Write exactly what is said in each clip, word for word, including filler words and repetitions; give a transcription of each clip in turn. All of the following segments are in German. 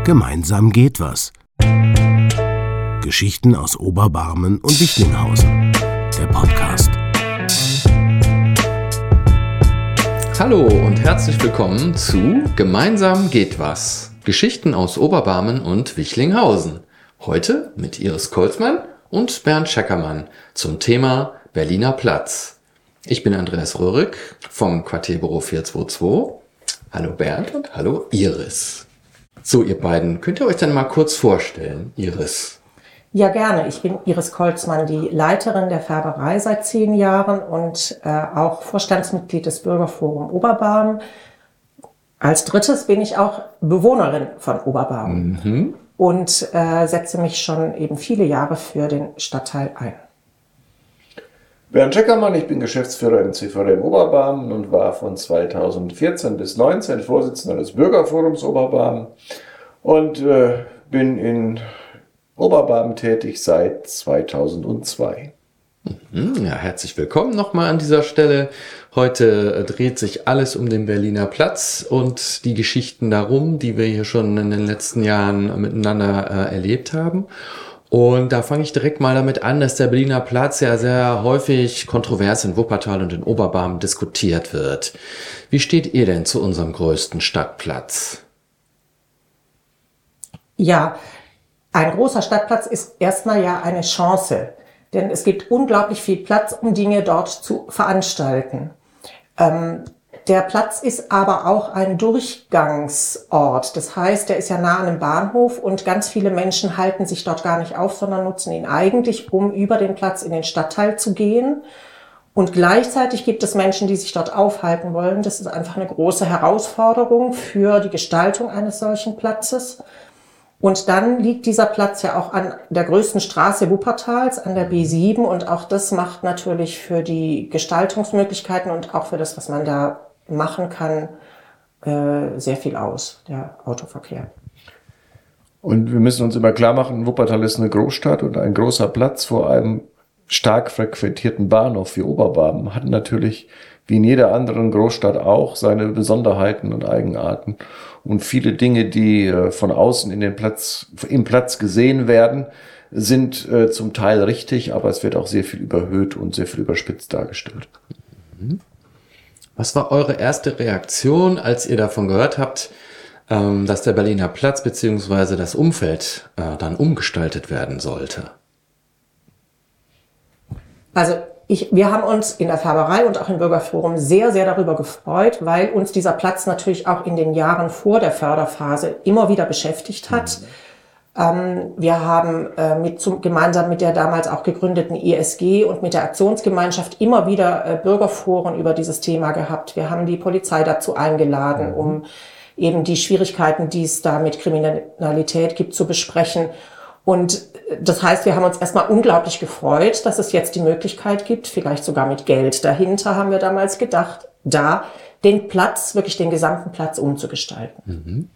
Gemeinsam geht was. Geschichten aus Oberbarmen und Wichlinghausen. Der Podcast. Hallo und herzlich willkommen zu Gemeinsam geht was. Geschichten aus Oberbarmen und Wichlinghausen. Heute mit Iris Kolzmann und Bernd Scheckermann zum Thema Berliner Platz. Ich bin Andreas Röhrig vom Quartierbüro vier zwei zwei. Hallo Bernd und hallo Iris. So, ihr beiden, könnt ihr euch dann mal kurz vorstellen, Iris? Ja, gerne. Ich bin Iris Kolzmann, die Leiterin der Färberei seit zehn Jahren und äh, auch Vorstandsmitglied des Bürgerforum Oberbarmen. Als drittes bin ich auch Bewohnerin von Oberbarmen mhm. und äh, setze mich schon eben viele Jahre für den Stadtteil ein. Bernd Scheckermann, ich bin Geschäftsführer im C V D Oberbarmen und war von zweitausendvierzehn bis neunzehn Vorsitzender des Bürgerforums Oberbarmen und äh, bin in Oberbarmen tätig seit zweitausendzwei. Ja, herzlich willkommen nochmal an dieser Stelle. Heute dreht sich alles um den Berliner Platz und die Geschichten darum, die wir hier schon in den letzten Jahren miteinander äh, erlebt haben. Und da fange ich direkt mal damit an, dass der Berliner Platz ja sehr häufig kontrovers in Wuppertal und in Oberbarmen diskutiert wird. Wie steht ihr denn zu unserem größten Stadtplatz? Ja, ein großer Stadtplatz ist erstmal ja eine Chance, denn es gibt unglaublich viel Platz, um Dinge dort zu veranstalten. Ähm, der Platz ist aber auch ein Durchgangsort. Das heißt, der ist ja nah an einem Bahnhof und ganz viele Menschen halten sich dort gar nicht auf, sondern nutzen ihn eigentlich, um über den Platz in den Stadtteil zu gehen. Und gleichzeitig gibt es Menschen, die sich dort aufhalten wollen. Das ist einfach eine große Herausforderung für die Gestaltung eines solchen Platzes. Und dann liegt dieser Platz ja auch an der größten Straße Wuppertals, an der B sieben. Und auch das macht natürlich für die Gestaltungsmöglichkeiten und auch für das, was man da machen kann, äh, sehr viel aus, der Autoverkehr. Und wir müssen uns immer klar machen, Wuppertal ist eine Großstadt und ein großer Platz vor einem stark frequentierten Bahnhof wie Oberbarmen hat natürlich, wie in jeder anderen Großstadt auch, seine Besonderheiten und Eigenarten. Und viele Dinge, die äh, von außen in den Platz, im Platz gesehen werden, sind äh, zum Teil richtig, aber es wird auch sehr viel überhöht und sehr viel überspitzt dargestellt. Mhm. Was war eure erste Reaktion, als ihr davon gehört habt, ähm, dass der Berliner Platz bzw. das Umfeld äh, dann umgestaltet werden sollte? Also ich, wir haben uns in der Färberei und auch im Bürgerforum sehr, sehr darüber gefreut, weil uns dieser Platz natürlich auch in den Jahren vor der Förderphase immer wieder beschäftigt hat. Mhm. Ähm, wir haben äh, mit, zum, gemeinsam mit der damals auch gegründeten I S G und mit der Aktionsgemeinschaft immer wieder äh, Bürgerforen über dieses Thema gehabt. Wir haben die Polizei dazu eingeladen, mhm. um eben die Schwierigkeiten, die es da mit Kriminalität gibt, zu besprechen. Und das heißt, wir haben uns erstmal unglaublich gefreut, dass es jetzt die Möglichkeit gibt, vielleicht sogar mit Geld dahinter, haben wir damals gedacht, da den Platz, wirklich den gesamten Platz umzugestalten. Mhm.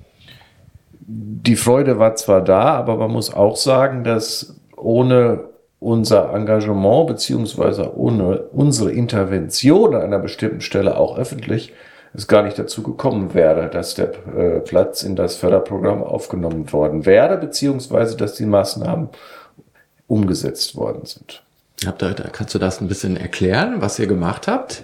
Die Freude war zwar da, aber man muss auch sagen, dass ohne unser Engagement beziehungsweise ohne unsere Intervention an einer bestimmten Stelle auch öffentlich es gar nicht dazu gekommen wäre, dass der äh, Platz in das Förderprogramm aufgenommen worden wäre, beziehungsweise dass die Maßnahmen umgesetzt worden sind. Habt ihr, kannst du das ein bisschen erklären, was ihr gemacht habt?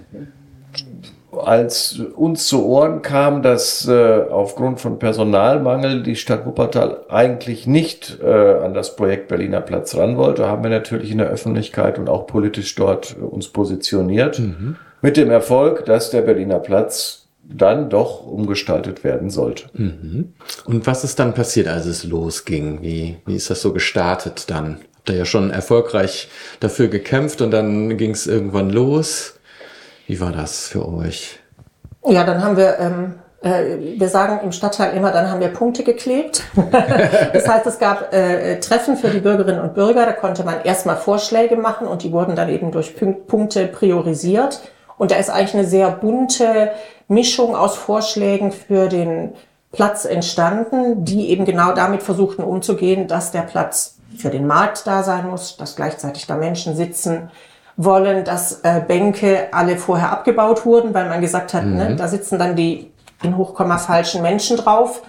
Als uns zu Ohren kam, dass äh, aufgrund von Personalmangel die Stadt Wuppertal eigentlich nicht äh, an das Projekt Berliner Platz ran wollte, haben wir natürlich in der Öffentlichkeit und auch politisch dort äh, uns positioniert. Mhm. Mit dem Erfolg, dass der Berliner Platz dann doch umgestaltet werden sollte. Mhm. Und was ist dann passiert, als es losging? Wie, wie ist das so gestartet dann? Habt ihr ja schon erfolgreich dafür gekämpft und dann ging es irgendwann los. Wie war das für euch? Ja, dann haben wir, ähm, äh, wir sagen im Stadtteil immer, dann haben wir Punkte geklebt. Das heißt, es gab äh, Treffen für die Bürgerinnen und Bürger, da konnte man erstmal Vorschläge machen und die wurden dann eben durch Punkte priorisiert. Und da ist eigentlich eine sehr bunte Mischung aus Vorschlägen für den Platz entstanden, die eben genau damit versuchten umzugehen, dass der Platz für den Markt da sein muss, dass gleichzeitig da Menschen sitzen wollen, dass äh, Bänke alle vorher abgebaut wurden, weil man gesagt hat, mhm. ne, da sitzen dann die in Hochkomma falschen Menschen drauf.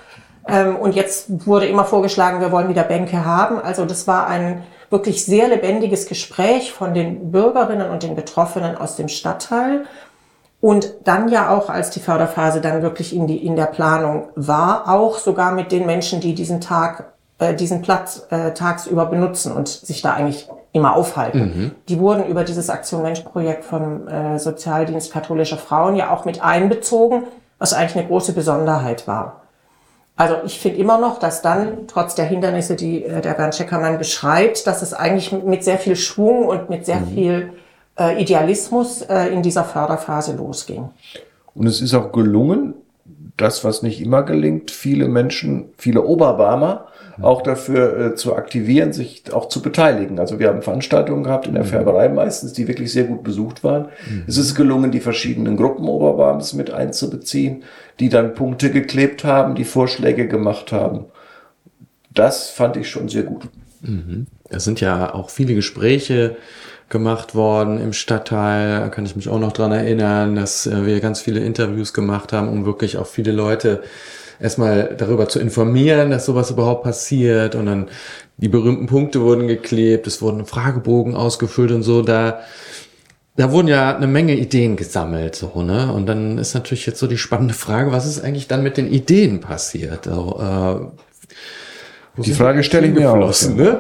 Ähm, und jetzt wurde immer vorgeschlagen, wir wollen wieder Bänke haben. Also das war ein wirklich sehr lebendiges Gespräch von den Bürgerinnen und den Betroffenen aus dem Stadtteil. Und dann ja auch, als die Förderphase dann wirklich in die, in der Planung war, auch sogar mit den Menschen, die diesen Tag, äh, diesen Platz äh, tagsüber benutzen und sich da eigentlich immer aufhalten. Mhm. Die wurden über dieses Aktion Mensch Projekt vom äh, Sozialdienst katholischer Frauen ja auch mit einbezogen, was eigentlich eine große Besonderheit war. Also ich finde immer noch, dass dann, trotz der Hindernisse, die äh, der Bernd Scheckermann beschreibt, dass es eigentlich mit sehr viel Schwung und mit sehr mhm. viel äh, Idealismus äh, in dieser Förderphase losging. Und es ist auch gelungen, das, was nicht immer gelingt, viele Menschen, viele Oberbarmer auch dafür äh, zu aktivieren, sich auch zu beteiligen. Also wir haben Veranstaltungen gehabt in der Färberei meistens, die wirklich sehr gut besucht waren. Mhm. Es ist gelungen, die verschiedenen Gruppen Oberbarms mit einzubeziehen, die dann Punkte geklebt haben, die Vorschläge gemacht haben. Das fand ich schon sehr gut. Mhm. Es sind ja auch viele Gespräche gemacht worden im Stadtteil. Da kann ich mich auch noch dran erinnern, dass äh, wir ganz viele Interviews gemacht haben, um wirklich auch viele Leute erstmal darüber zu informieren, dass sowas überhaupt passiert, und dann die berühmten Punkte wurden geklebt, es wurden Fragebogen ausgefüllt und so, da da wurden ja eine Menge Ideen gesammelt, so, ne? Und dann ist natürlich jetzt so die spannende Frage, was ist eigentlich dann mit den Ideen passiert? Also, äh, die Frage stelle ich mir auch. Ne?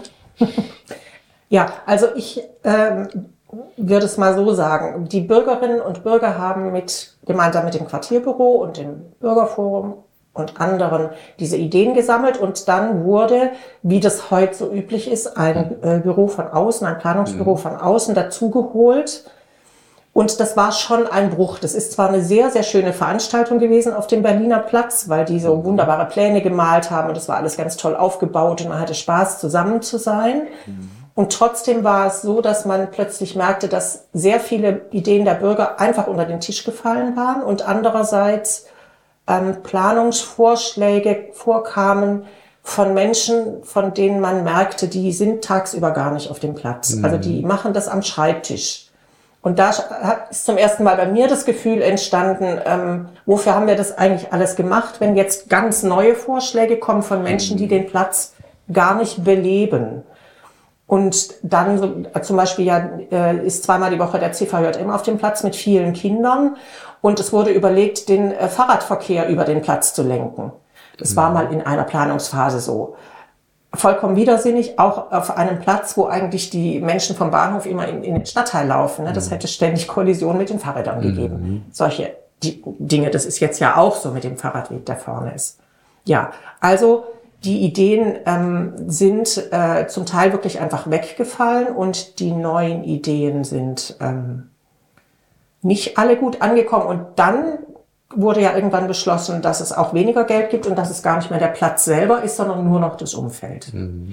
Ja, also ich ähm, würde es mal so sagen, die Bürgerinnen und Bürger haben mit gemeinsam mit dem Quartierbüro und dem Bürgerforum und anderen diese Ideen gesammelt, und dann wurde, wie das heute so üblich ist, ein äh, Büro von außen, ein Planungsbüro von außen dazugeholt. Und das war schon ein Bruch. Das ist zwar eine sehr, sehr schöne Veranstaltung gewesen auf dem Berliner Platz, weil die so wunderbare Pläne gemalt haben und das war alles ganz toll aufgebaut und man hatte Spaß, zusammen zu sein. Und trotzdem war es so, dass man plötzlich merkte, dass sehr viele Ideen der Bürger einfach unter den Tisch gefallen waren und andererseits ähm, Planungsvorschläge vorkamen von Menschen, von denen man merkte, die sind tagsüber gar nicht auf dem Platz. Mhm. Also die machen das am Schreibtisch. Und da ist zum ersten Mal bei mir das Gefühl entstanden, ähm, wofür haben wir das eigentlich alles gemacht, wenn jetzt ganz neue Vorschläge kommen von Menschen, die den Platz gar nicht beleben. Und dann so, zum Beispiel ja, äh, ist zweimal die Woche der C V J M auf dem Platz mit vielen Kindern und es wurde überlegt, den äh, Fahrradverkehr über den Platz zu lenken. Das mhm. war mal in einer Planungsphase so. Vollkommen widersinnig, auch auf einem Platz, wo eigentlich die Menschen vom Bahnhof immer in, in den Stadtteil laufen. Ne? Das mhm. hätte ständig Kollisionen mit den Fahrrädern mhm. gegeben. Solche die, Dinge, das ist jetzt ja auch so mit dem Fahrradweg, der vorne ist. Ja, also die Ideen ähm, sind äh, zum Teil wirklich einfach weggefallen und die neuen Ideen sind ähm, nicht alle gut angekommen. Und dann wurde ja irgendwann beschlossen, dass es auch weniger Geld gibt und dass es gar nicht mehr der Platz selber ist, sondern nur noch das Umfeld. Und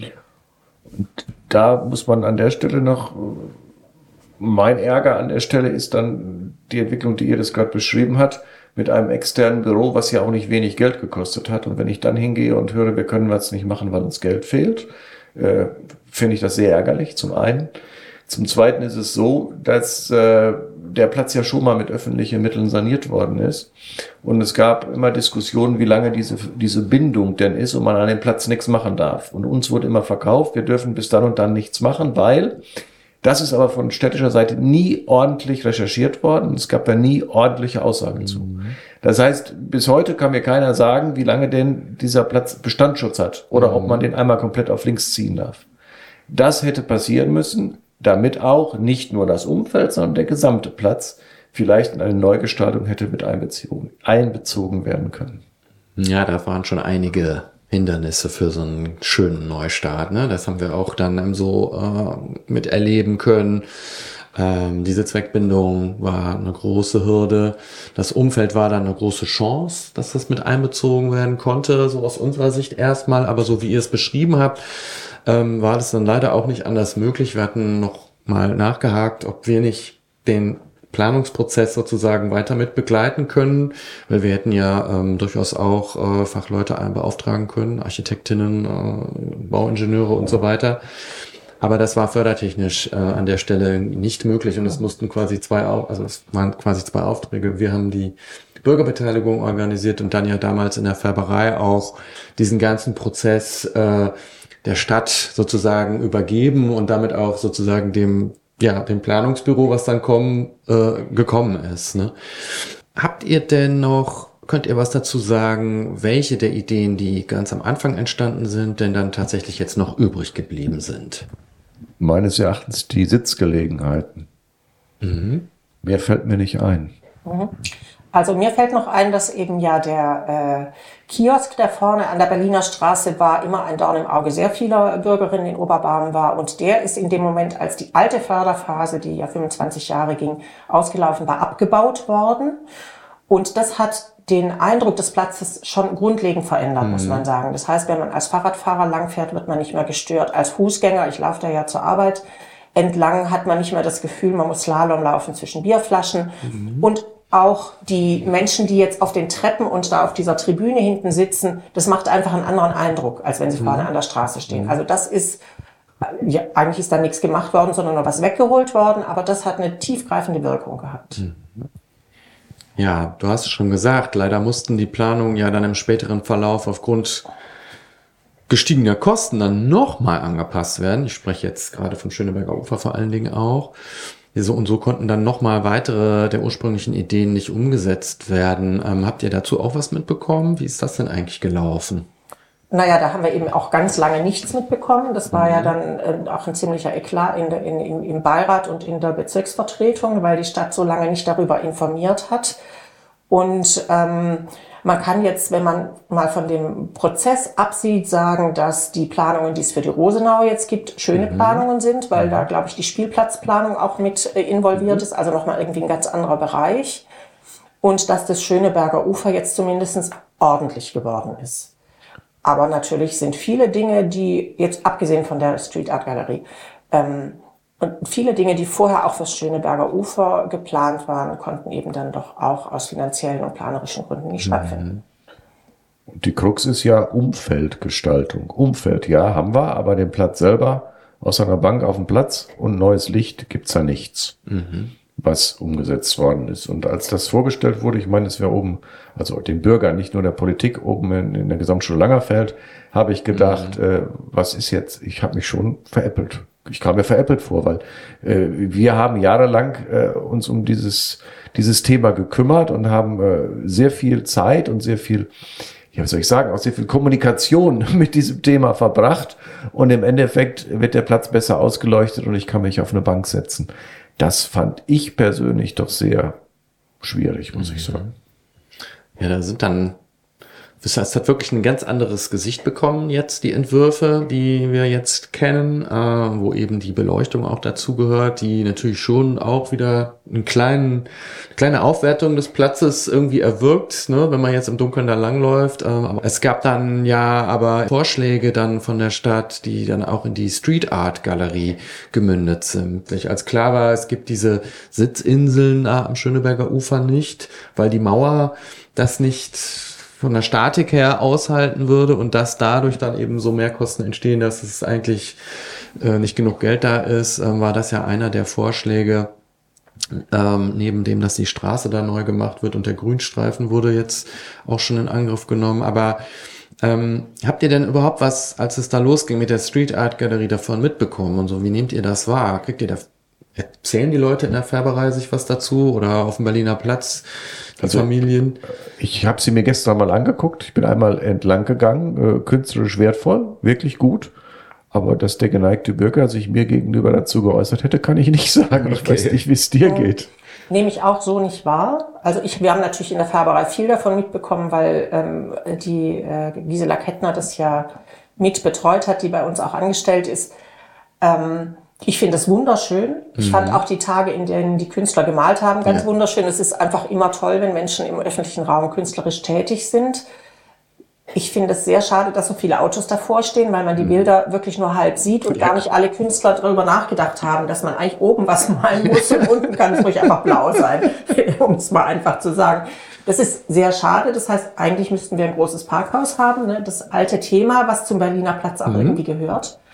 da muss man an der Stelle noch, mein Ärger an der Stelle ist dann die Entwicklung, die ihr das gerade beschrieben habt, mit einem externen Büro, was ja auch nicht wenig Geld gekostet hat. Und wenn ich dann hingehe und höre, wir können was nicht machen, weil uns Geld fehlt, äh, finde ich das sehr ärgerlich, zum einen. Zum Zweiten ist es so, dass äh, der Platz ja schon mal mit öffentlichen Mitteln saniert worden ist. Und es gab immer Diskussionen, wie lange diese diese Bindung denn ist und man an dem Platz nichts machen darf. Und uns wurde immer verkauft, wir dürfen bis dann und dann nichts machen, weil das ist aber von städtischer Seite nie ordentlich recherchiert worden. Es gab da nie ordentliche Aussagen mhm. zu. Das heißt, bis heute kann mir keiner sagen, wie lange denn dieser Platz Bestandsschutz hat oder mhm. ob man den einmal komplett auf links ziehen darf. Das hätte passieren müssen, damit auch nicht nur das Umfeld, sondern der gesamte Platz vielleicht in eine Neugestaltung hätte mit einbezogen, einbezogen werden können. Ja, da waren schon einige Hindernisse für so einen schönen Neustart, ne? Das haben wir auch dann so äh, miterleben können. Ähm, diese Zweckbindung war eine große Hürde. Das Umfeld war dann eine große Chance, dass das mit einbezogen werden konnte, so aus unserer Sicht erstmal. Aber so wie ihr es beschrieben habt, ähm, war das dann leider auch nicht anders möglich. Wir hatten noch mal nachgehakt, ob wir nicht den Planungsprozess sozusagen weiter mit begleiten können, weil wir hätten ja ähm, durchaus auch äh, Fachleute beauftragen können, Architektinnen, äh, Bauingenieure und so weiter. Aber das war fördertechnisch äh, an der Stelle nicht möglich und es mussten quasi zwei, also es waren quasi zwei Aufträge. Wir haben die die Bürgerbeteiligung organisiert und dann ja damals in der Färberei auch diesen ganzen Prozess äh, der Stadt sozusagen übergeben und damit auch sozusagen dem, ja, dem Planungsbüro, was dann kommen, äh, gekommen ist. Ne? Habt ihr denn noch, könnt ihr was dazu sagen, welche der Ideen, die ganz am Anfang entstanden sind, denn dann tatsächlich jetzt noch übrig geblieben sind? Meines Erachtens die Sitzgelegenheiten. Mhm. Mehr fällt mir nicht ein. Also mir fällt noch ein, dass eben ja der äh, Kiosk, der vorne an der Berliner Straße war, immer ein Dorn im Auge sehr vieler Bürgerinnen in Oberbarmen war. Und der ist in dem Moment, als die alte Förderphase, die ja fünfundzwanzig Jahre ging, ausgelaufen war, abgebaut worden. Und das hat den Eindruck des Platzes schon grundlegend verändert, mhm. muss man sagen. Das heißt, wenn man als Fahrradfahrer langfährt, wird man nicht mehr gestört. Als Fußgänger, ich laufe da ja zur Arbeit entlang, hat man nicht mehr das Gefühl, man muss Slalom laufen zwischen Bierflaschen. Mhm. Und auch die Menschen, die jetzt auf den Treppen und da auf dieser Tribüne hinten sitzen, das macht einfach einen anderen Eindruck, als wenn sie mhm. vorne an der Straße stehen. Mhm. Also das ist, ja, eigentlich ist da nichts gemacht worden, sondern nur was weggeholt worden, aber das hat eine tiefgreifende Wirkung gehabt. Mhm. Ja, du hast es schon gesagt, leider mussten die Planungen ja dann im späteren Verlauf aufgrund gestiegener Kosten dann nochmal angepasst werden. Ich spreche jetzt gerade vom Schöneberger Ufer vor allen Dingen auch. So und so konnten dann nochmal weitere der ursprünglichen Ideen nicht umgesetzt werden. Ähm, habt ihr dazu auch was mitbekommen? Wie ist das denn eigentlich gelaufen? Naja, da haben wir eben auch ganz lange nichts mitbekommen. Das war mhm. ja dann äh, auch ein ziemlicher Eklat in der, in, in, im Beirat und in der Bezirksvertretung, weil die Stadt so lange nicht darüber informiert hat. Und ähm, man kann jetzt, wenn man mal von dem Prozess absieht, sagen, dass die Planungen, die es für die Rosenau jetzt gibt, schöne mhm. Planungen sind, weil mhm. da, glaube ich, die Spielplatzplanung auch mit äh, involviert mhm. ist, also nochmal irgendwie ein ganz anderer Bereich. Und dass das Schöneberger Ufer jetzt zumindest ordentlich geworden ist. Aber natürlich sind viele Dinge, die, jetzt abgesehen von der Street Art Galerie, ähm, und viele Dinge, die vorher auch fürs Schöneberger Ufer geplant waren, konnten eben dann doch auch aus finanziellen und planerischen Gründen nicht stattfinden. Und die Krux ist ja Umfeldgestaltung. Umfeld, ja, haben wir, aber den Platz selber, außer einer Bank auf dem Platz und neues Licht, gibt's da nichts, mhm. was umgesetzt worden ist. Und als das vorgestellt wurde, ich meine, es wäre oben, also den Bürgern, nicht nur der Politik, oben in, in der Gesamtschule Langerfeld, habe ich gedacht, mhm. äh, was ist jetzt, ich habe mich schon veräppelt. Ich kam mir veräppelt vor, weil äh, wir haben jahrelang äh, uns um dieses dieses Thema gekümmert und haben äh, sehr viel Zeit und sehr viel, ja, was soll ich sagen, auch sehr viel Kommunikation mit diesem Thema verbracht. Und im Endeffekt wird der Platz besser ausgeleuchtet und ich kann mich auf eine Bank setzen. Das fand ich persönlich doch sehr schwierig, muss mhm. ich sagen. Ja, da sind dann Das heißt, es hat wirklich ein ganz anderes Gesicht bekommen jetzt, die Entwürfe, die wir jetzt kennen, äh, wo eben die Beleuchtung auch dazugehört, die natürlich schon auch wieder einen kleinen, eine kleine Aufwertung des Platzes irgendwie erwirkt, ne, wenn man jetzt im Dunkeln da langläuft. Ähm, aber es gab dann ja aber Vorschläge dann von der Stadt, die dann auch in die Street Art Galerie gemündet sind. Als klar war, es gibt diese Sitzinseln da am Schöneberger Ufer nicht, weil die Mauer das nicht von der Statik her aushalten würde und dass dadurch dann eben so Mehrkosten entstehen, dass es eigentlich äh, nicht genug Geld da ist, äh, war das ja einer der Vorschläge, ähm, neben dem, dass die Straße da neu gemacht wird und der Grünstreifen wurde jetzt auch schon in Angriff genommen. Aber ähm, habt ihr denn überhaupt was, als es da losging mit der Street Art Galerie, davon mitbekommen und so? Wie nehmt ihr das wahr? Kriegt ihr da, erzählen die Leute in der Färberei sich was dazu oder auf dem Berliner Platz? Die also, Familien. Ich habe sie mir gestern mal angeguckt. Ich bin einmal entlang gegangen, äh, künstlerisch wertvoll, wirklich gut. Aber dass der geneigte Bürger sich mir gegenüber dazu geäußert hätte, kann ich nicht sagen. Ich okay. weiß nicht, wie es dir geht. Nehme ich auch so nicht wahr. Also ich, wir haben natürlich in der Färberei viel davon mitbekommen, weil ähm, die äh, Gisela Kettner das ja mit betreut hat, die bei uns auch angestellt ist. Ähm, Ich finde es wunderschön. Ich mhm. fand auch die Tage, in denen die Künstler gemalt haben, ganz ja. wunderschön. Es ist einfach immer toll, wenn Menschen im öffentlichen Raum künstlerisch tätig sind. Ich finde es sehr schade, dass so viele Autos davor stehen, weil man die mhm. Bilder wirklich nur halb sieht und ja. gar nicht alle Künstler darüber nachgedacht haben, dass man eigentlich oben was malen muss und unten kann es ruhig einfach blau sein, um es mal einfach zu sagen. Das ist sehr schade. Das heißt, eigentlich müssten wir ein großes Parkhaus haben, ne? Das alte Thema, was zum Berliner Platz auch mhm. irgendwie gehört.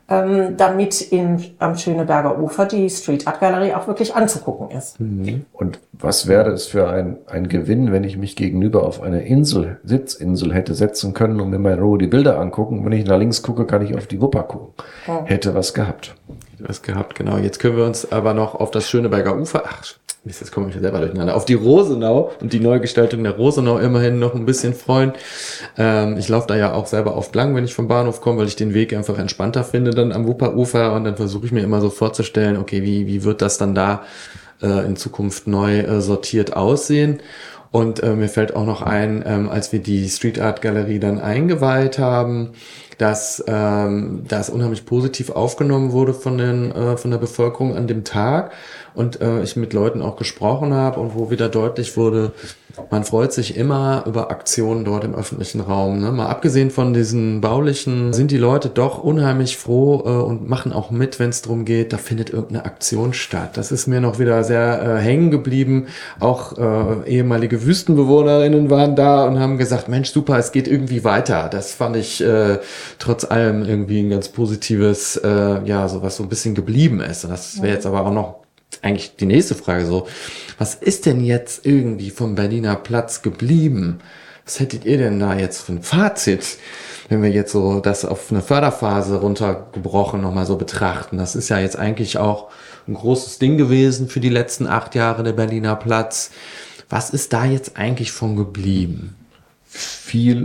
ähm, damit in, am Schöneberger Ufer die Street Art Galerie auch wirklich anzugucken ist. Und was wäre es für ein, ein Gewinn, wenn ich mich gegenüber auf eine Insel, Sitzinsel hätte setzen können und mir mal in Ruhe die Bilder angucken. Wenn ich nach links gucke, kann ich auf die Wupper gucken. Ja. Hätte was gehabt. Hätte was gehabt, genau. Jetzt können wir uns aber noch auf das Schöneberger Ufer, ach, Mist, jetzt komme ich selber durcheinander, auf die Rosenau und die Neugestaltung der Rosenau immerhin noch ein bisschen freuen. Ähm, ich laufe da ja auch selber oft lang, wenn ich vom Bahnhof komme, weil ich den Weg einfach entspannter finde dann am Wupperufer, und dann versuche ich mir immer so vorzustellen, okay, wie wie wird das dann da äh, in Zukunft neu äh, sortiert aussehen? Und äh, mir fällt auch noch ein, ähm, als wir die Street Art Galerie dann eingeweiht haben, dass ähm, das unheimlich positiv aufgenommen wurde von den äh, von der Bevölkerung an dem Tag, und äh, ich mit Leuten auch gesprochen habe und wo wieder deutlich wurde, man freut sich immer über Aktionen dort im öffentlichen Raum. Ne? Mal abgesehen von diesen baulichen, sind die Leute doch unheimlich froh äh, und machen auch mit, wenn es darum geht, da findet irgendeine Aktion statt. Das ist mir noch wieder sehr äh, hängen geblieben. Auch äh, ehemalige Wüstenbewohnerinnen waren da und haben gesagt, Mensch, super, es geht irgendwie weiter. Das fand ich äh, trotz allem irgendwie ein ganz positives, äh, ja, so was so ein bisschen geblieben ist. Und das wäre jetzt aber auch noch eigentlich die nächste Frage so, was ist denn jetzt irgendwie vom Berliner Platz geblieben? Was hättet ihr denn da jetzt für ein Fazit, wenn wir jetzt so das auf eine Förderphase runtergebrochen nochmal so betrachten? Das ist ja jetzt eigentlich auch ein großes Ding gewesen für die letzten acht Jahre der Berliner Platz. Was ist da jetzt eigentlich von geblieben? Viel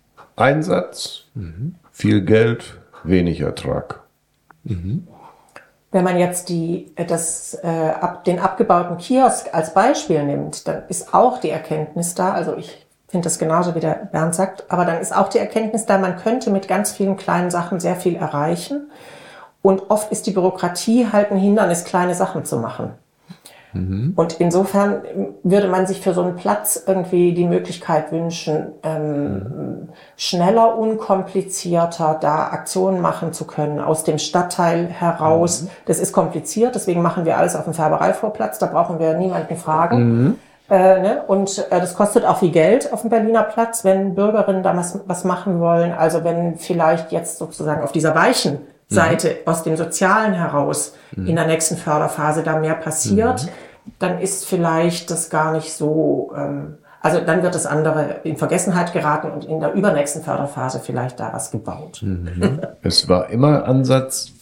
Einsatz, mhm. viel Geld, wenig Ertrag. Mhm. Wenn man jetzt die, das, äh, ab, den abgebauten Kiosk als Beispiel nimmt, dann ist auch die Erkenntnis da, also ich finde das genauso, wie der Bernd sagt, aber dann ist auch die Erkenntnis da, man könnte mit ganz vielen kleinen Sachen sehr viel erreichen, und oft ist die Bürokratie halt ein Hindernis, kleine Sachen zu machen. Mhm. Und insofern würde man sich für so einen Platz irgendwie die Möglichkeit wünschen, ähm, mhm. schneller, unkomplizierter da Aktionen machen zu können aus dem Stadtteil heraus. Mhm. Das ist kompliziert, deswegen machen wir alles auf dem Färbereivorplatz, da brauchen wir niemanden fragen. Mhm. Äh, ne? Und äh, das kostet auch viel Geld auf dem Berliner Platz, wenn Bürgerinnen da was, was machen wollen. Also wenn vielleicht jetzt sozusagen auf dieser weichen Seite, mhm. aus dem Sozialen heraus, mhm. in der nächsten Förderphase da mehr passiert, mhm. dann ist vielleicht das gar nicht so, ähm, also dann wird das andere in Vergessenheit geraten und in der übernächsten Förderphase vielleicht da was gebaut. Mhm. Es war immer Ansatz,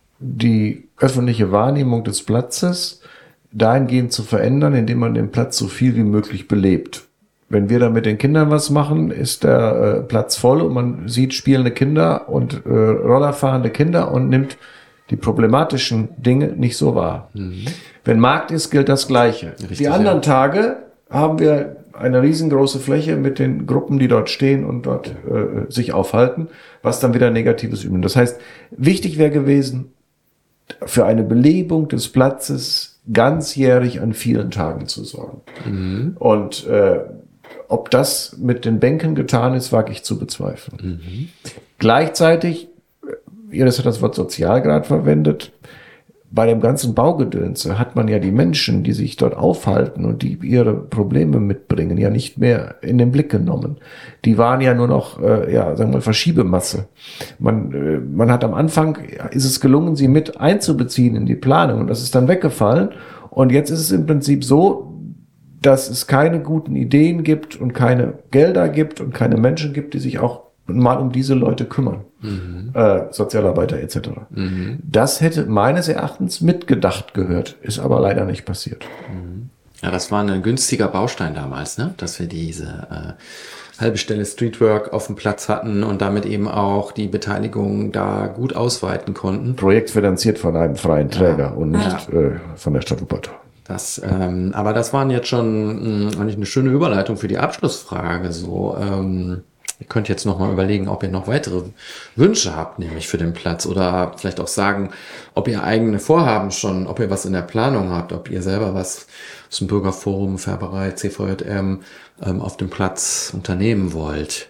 die öffentliche Wahrnehmung des Platzes dahingehend zu verändern, indem man den Platz so viel wie möglich belebt. Wenn wir da mit den Kindern was machen, ist der äh, Platz voll und man sieht spielende Kinder und äh, Rollerfahrende Kinder und nimmt die problematischen Dinge nicht so wahr. Mhm. Wenn Markt ist, gilt das Gleiche. Richtig, die anderen ja. Tage haben wir eine riesengroße Fläche mit den Gruppen, die dort stehen und dort äh, sich aufhalten, was dann wieder Negatives üben. Das heißt, wichtig wäre gewesen, für eine Belebung des Platzes ganzjährig an vielen Tagen zu sorgen. Mhm. Und äh, ob das mit den Bänken getan ist, wage ich zu bezweifeln. Mhm. Gleichzeitig, Iris hat das Wort Sozialgrad verwendet, bei dem ganzen Baugedönse hat man ja die Menschen, die sich dort aufhalten und die ihre Probleme mitbringen, ja nicht mehr in den Blick genommen. Die waren ja nur noch, äh, ja, sagen wir mal, Verschiebemasse. Man, äh, man hat am Anfang, ist es gelungen, sie mit einzubeziehen in die Planung, und das ist dann weggefallen. Und jetzt ist es im Prinzip so, dass es keine guten Ideen gibt und keine Gelder gibt und keine Menschen gibt, die sich auch mal um diese Leute kümmern. Mhm. Äh, Sozialarbeiter et cetera. Mhm. Das hätte meines Erachtens mitgedacht gehört, ist aber leider nicht passiert. Mhm. Ja, das war ein günstiger Baustein damals, ne? Dass wir diese äh, halbe Stelle Streetwork auf dem Platz hatten und damit eben auch die Beteiligung da gut ausweiten konnten. Projekt finanziert von einem freien Träger, ja, und nicht ja. äh, von der Stadt Wuppertal. Das, ähm, aber das waren jetzt schon mh, eigentlich eine schöne Überleitung für die Abschlussfrage. So, ähm, ihr könnt jetzt noch mal überlegen, ob ihr noch weitere Wünsche habt, nämlich für den Platz, oder vielleicht auch sagen, ob ihr eigene Vorhaben schon, ob ihr was in der Planung habt, ob ihr selber was aus dem Bürgerforum, Färberei, C V J M ähm, auf dem Platz unternehmen wollt.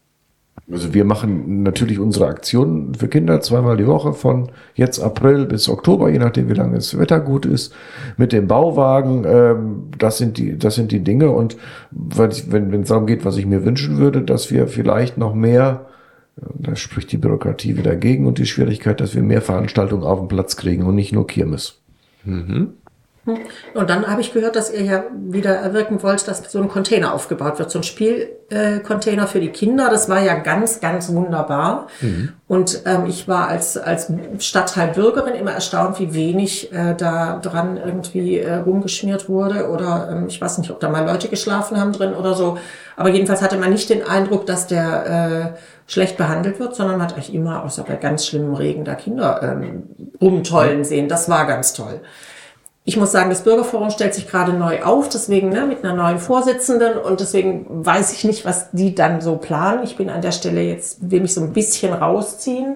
Also wir machen natürlich unsere Aktionen für Kinder zweimal die Woche von jetzt April bis Oktober, je nachdem wie lange das Wetter gut ist, mit dem Bauwagen. Ähm, das sind die, das sind die Dinge. Und wenn wenn es darum geht, was ich mir wünschen würde, dass wir vielleicht noch mehr Da spricht die Bürokratie wieder dagegen und die Schwierigkeit, dass wir mehr Veranstaltungen auf den Platz kriegen und nicht nur Kirmes. Mhm. Und dann habe ich gehört, dass ihr ja wieder erwirken wollt, dass so ein Container aufgebaut wird, so ein Spielcontainer für die Kinder. Das war ja ganz, ganz wunderbar. Mhm. Und ähm, ich war als als Stadtteilbürgerin immer erstaunt, wie wenig äh, da dran irgendwie äh, rumgeschmiert wurde. Oder ähm, ich weiß nicht, ob da mal Leute geschlafen haben drin oder so. Aber jedenfalls hatte man nicht den Eindruck, dass der äh, schlecht behandelt wird, sondern man hat eigentlich immer, außer bei ganz schlimmem Regen, da Kinder ähm, rumtollen sehen. Das war ganz toll. Ich muss sagen, das Bürgerforum stellt sich gerade neu auf, deswegen ne, mit einer neuen Vorsitzenden und deswegen weiß ich nicht, was die dann so planen. Ich bin an der Stelle jetzt, will mich so ein bisschen rausziehen.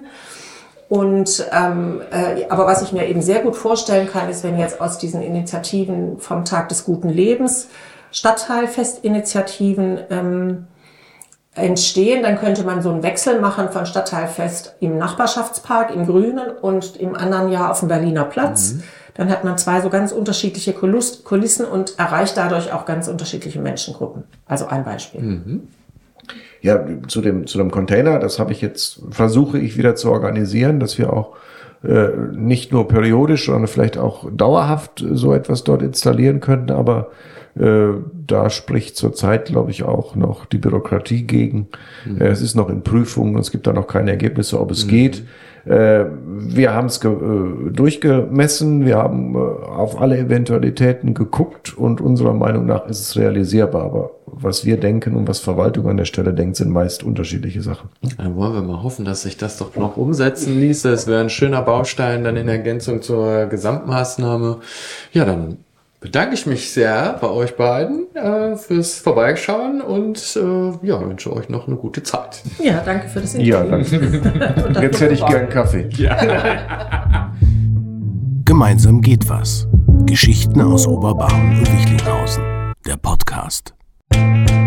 Und ähm, äh, aber was ich mir eben sehr gut vorstellen kann, ist, wenn jetzt aus diesen Initiativen vom Tag des guten Lebens Stadtteilfestinitiativen ähm, entstehen, dann könnte man so einen Wechsel machen von Stadtteilfest im Nachbarschaftspark, im Grünen und im anderen Jahr auf dem Berliner Platz. Mhm. Dann hat man zwei so ganz unterschiedliche Kulissen und erreicht dadurch auch ganz unterschiedliche Menschengruppen. Also ein Beispiel. Mhm. Ja, zu dem, zu dem Container, das habe ich jetzt, versuche ich wieder zu organisieren, dass wir auch äh, nicht nur periodisch, sondern vielleicht auch dauerhaft so etwas dort installieren könnten, aber äh, da spricht zurzeit, glaube ich, auch noch die Bürokratie gegen. Mhm. Äh, es ist noch in Prüfung, es gibt da noch keine Ergebnisse, ob es mhm. geht. Äh, wir haben es ge- äh, durchgemessen, wir haben äh, auf alle Eventualitäten geguckt und unserer Meinung nach ist es realisierbar. Aber was wir denken und was Verwaltung an der Stelle denkt, sind meist unterschiedliche Sachen. Dann wollen wir mal hoffen, dass sich das doch noch umsetzen ließe. Es wäre ein schöner Baustein dann in Ergänzung zur Gesamtmaßnahme. Ja, dann bedanke ich mich sehr bei euch beiden äh, fürs Vorbeischauen und äh, ja, wünsche euch noch eine gute Zeit. Ja, danke für das Interview. Ja, danke. Jetzt hätte ich gern Kaffee. Ja. Gemeinsam geht was. Geschichten aus Oberbarmen und Wichlinghausen. Der Podcast.